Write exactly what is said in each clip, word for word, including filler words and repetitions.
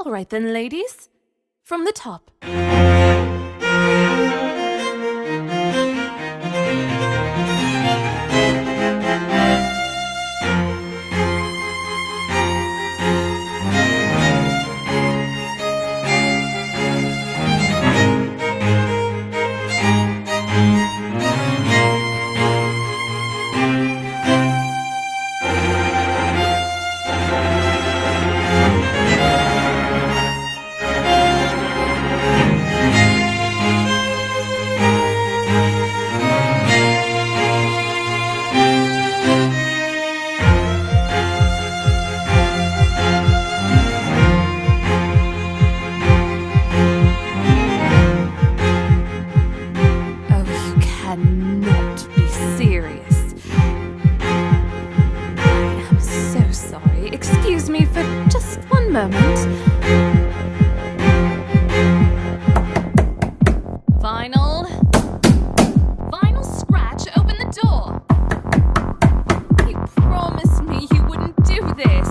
All right then, ladies. From the top. Cannot be serious. I am so sorry. Excuse me for just one moment. Vinyl. Vinyl Scratch, open the door. You promised me you wouldn't do this.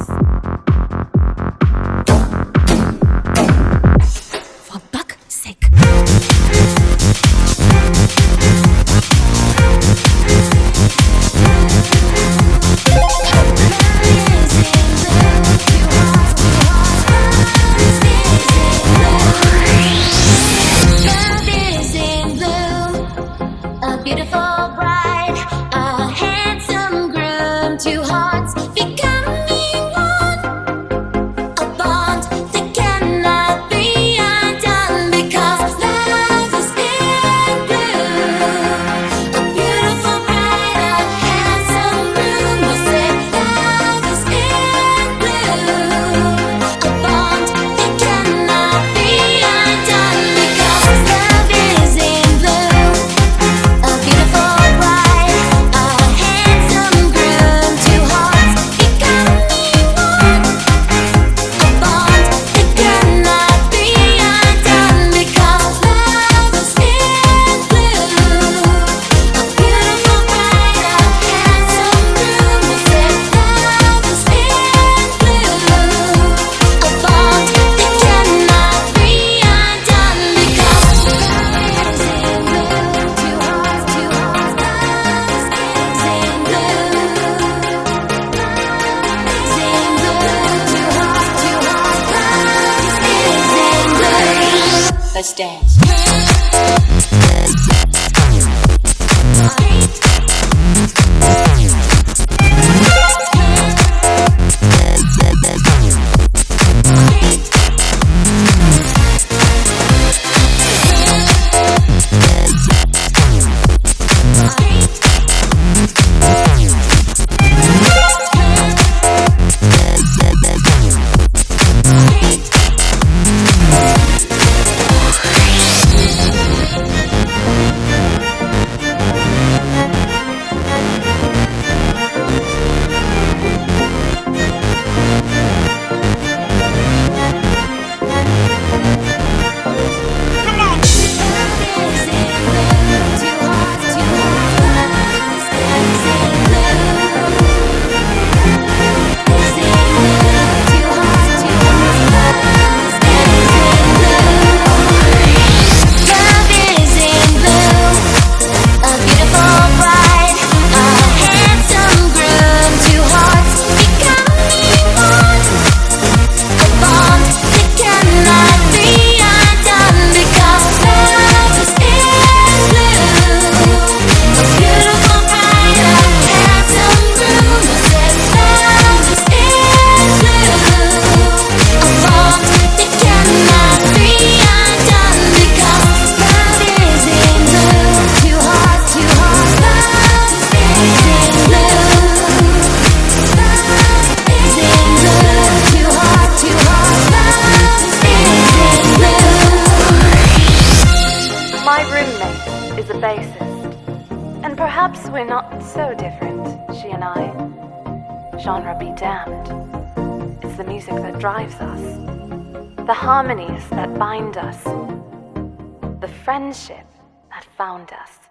For fuck's sake. Beautiful bride, a handsome groom, two hearts becoming one, a bond that cannot be undone because love is in bloom. A beautiful bride, a handsome groom will say love is in bloom, a bond that cannot be undone because love is in bloom. A beautiful bride, a handsome groom, two hearts becoming one, a bond that cannot be undone because love is in bloom. A beautiful bride, a handsome groom will say love is in bloom, a bond that cannot be undone because love is in bloom. Two hearts, two hearts, love is in bloom. Is in bloom. Two hearts, two hearts, love is in bloom. Let's dance. My roommate is a bassist, and perhaps we're not so different, she and I. Genre be damned. It's the music that drives us, the harmonies that bind us, the friendship that found us.